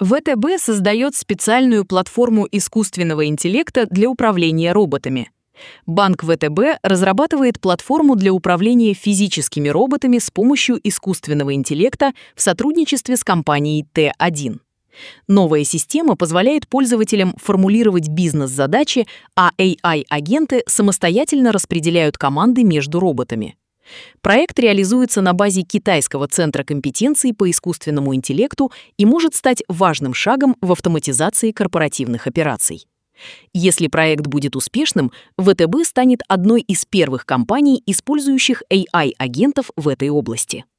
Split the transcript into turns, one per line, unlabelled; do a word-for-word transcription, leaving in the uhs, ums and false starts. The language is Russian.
вэ тэ бэ создает специальную платформу искусственного интеллекта для управления роботами. Банк вэ тэ бэ разрабатывает платформу для управления физическими роботами с помощью искусственного интеллекта в сотрудничестве с компанией тэ один. Новая система позволяет пользователям формулировать бизнес-задачи, а эй ай-агенты самостоятельно распределяют команды между роботами. Проект реализуется на базе Китайского центра компетенций по искусственному интеллекту и может стать важным шагом в автоматизации корпоративных операций. Если проект будет успешным, вэ тэ бэ станет одной из первых компаний, использующих эй ай-агентов в этой области.